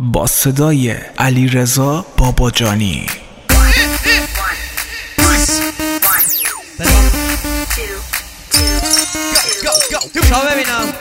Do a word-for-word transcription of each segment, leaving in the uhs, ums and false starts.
با صدای علیرضا باباجانی. شما ببینم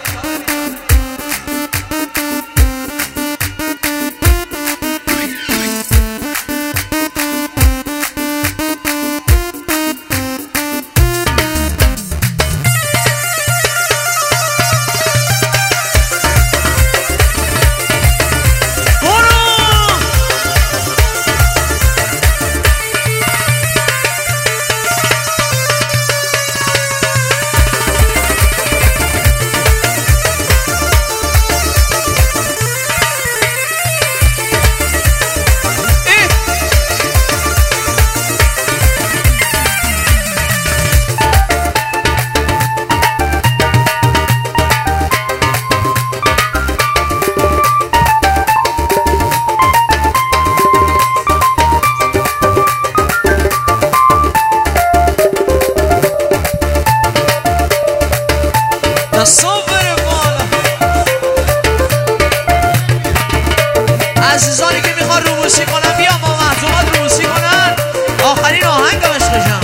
عزیزانی که میخوان روبوسی کنن بیا ما محضومات روبوسی کنن. آخرین آهنگ هم عشقشم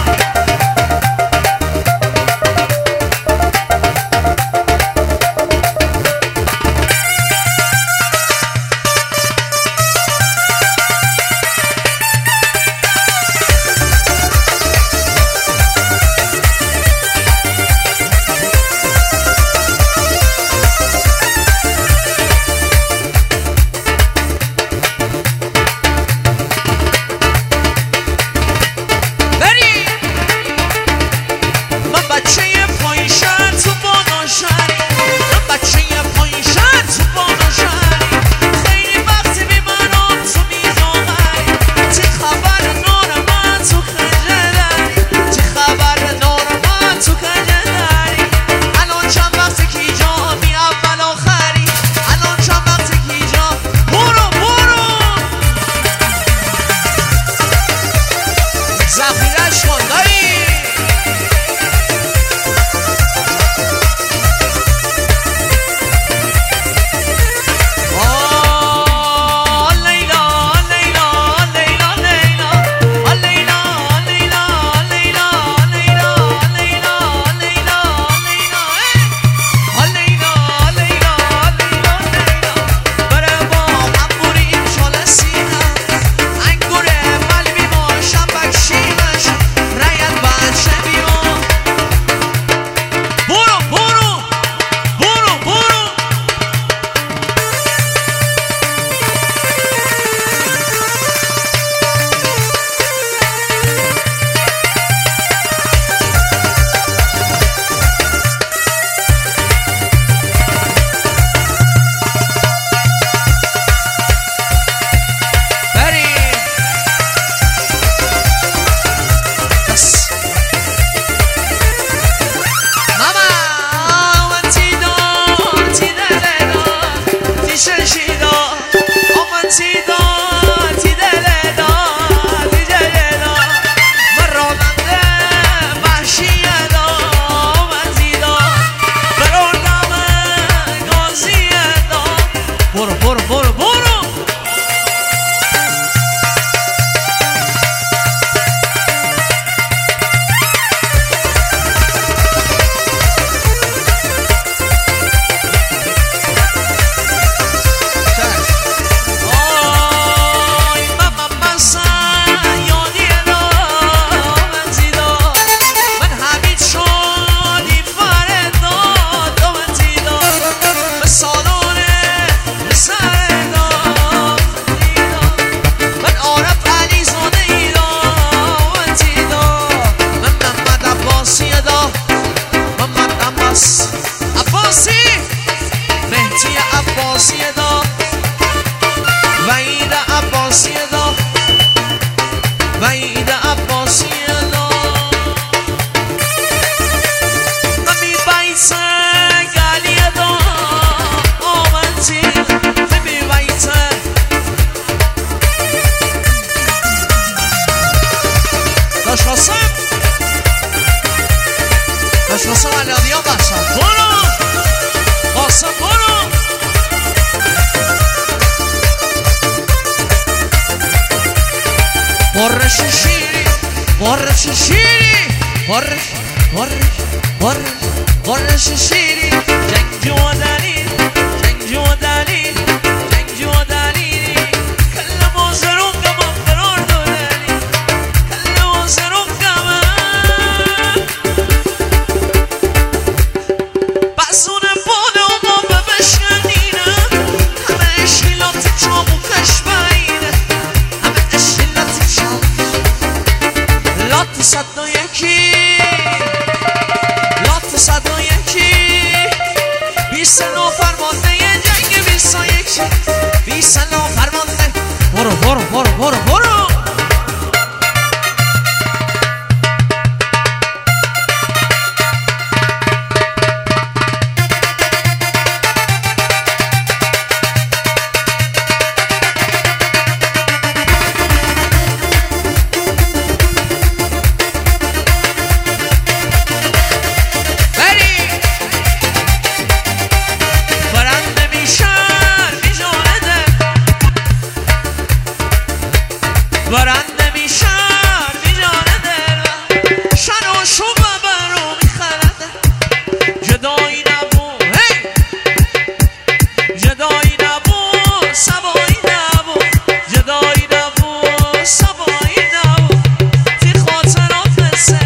زخیرش کن دایی. آه لیلا لیلا لیلا لیلا آه لیلا لیلا لیلا لیلا لیلا لیلا لیلا آه لیلا لیلا لیلا لیلا بره با من بریم شال سینه انگوره قلبی ما شبک شیمش رایت بچه بیما برو برو برو برو بریم Mama, man ti do, ti dele do, ti shenshi do. Oh man ti do, ti dele do, ti dele do. Marodande, bashiye do, man ti do. Marodame, goziye do. Boro, boro, boro, boro. Salone, salone بارش شیری بارش شیری بارش بارش بارش بارش شیری جنگ و دلیل جنگ و دلیل جنگ و دلیلی کل موزرون گمان قرار دارلی کل موزرون گمان بزون باده و ما ببشکنینه همه اشیلاتی چامو کشبینه همه اشیلاتی چامو لات صد و یکی لات صد و یکی بیست نو فرمانده یه جنگ بیست و یکی بیست نو فرمانده برو برو برو برو برو برنده میشن میجانه دل شن و شوم برو میخرده جدایی نبو هی جدایی نبو سبایی نبو جدایی نبو سبایی نبو تی خاطرات سه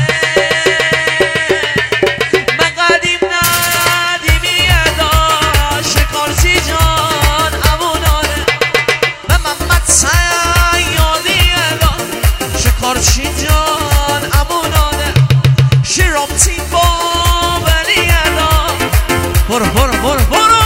من قدیم ندیمی ادا شکارچی جان امونانه من محمد کارچی جان امونانه شیرامتی با بلی ادا برو برو برو برو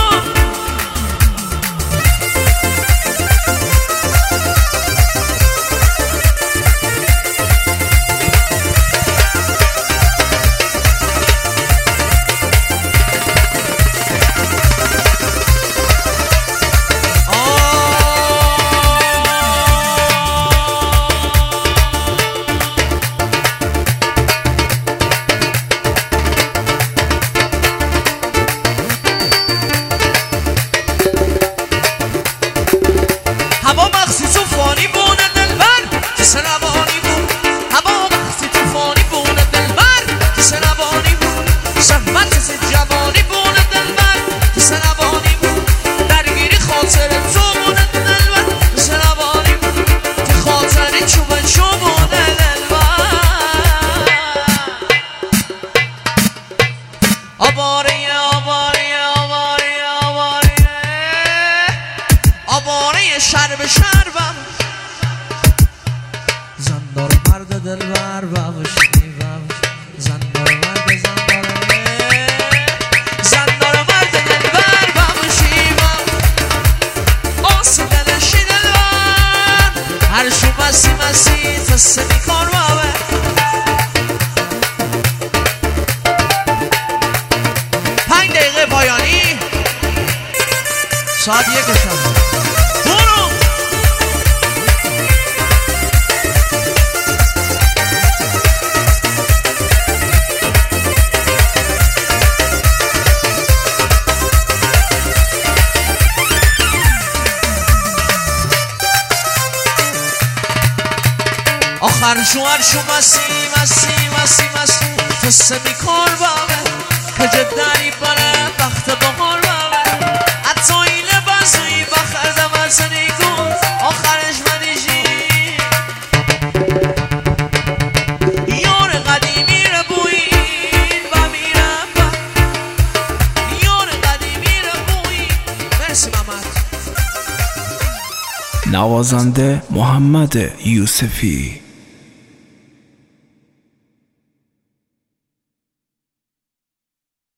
هوا مخصی توفانی بونه دلبر جسه روانی بود هوا مخصی توفانی بونه دلبر جسه روانی بود شهمت جسه جوانی بونه دلبر جسه روانی بود درگیری خاطر تو بونه دلبر جسه روانی بود تی خاطری چوبه چو بونه دلبر آباره آباره آباره آباره آباره شر به شربم زندار مرد دلبر بمشیبم زندار مرد زنداره زندار مرد دلبر بمشیبم آسی دلشی دلبر هر شو مسی مسی تسته میکار بابه پنج دقیقه پایانی ساعت یک شب آخر شوهر شو مسی مسی مسی مسی تسته میکار بابه کجا داری بره بخت بخار بابه حتی ایله بزوی بخردم از نیگون آخرش منیشی یار قدیمی رو بویین و میرم با یار قدیمی رو بویین مرسی محمد نوازنده محمد یوسفی.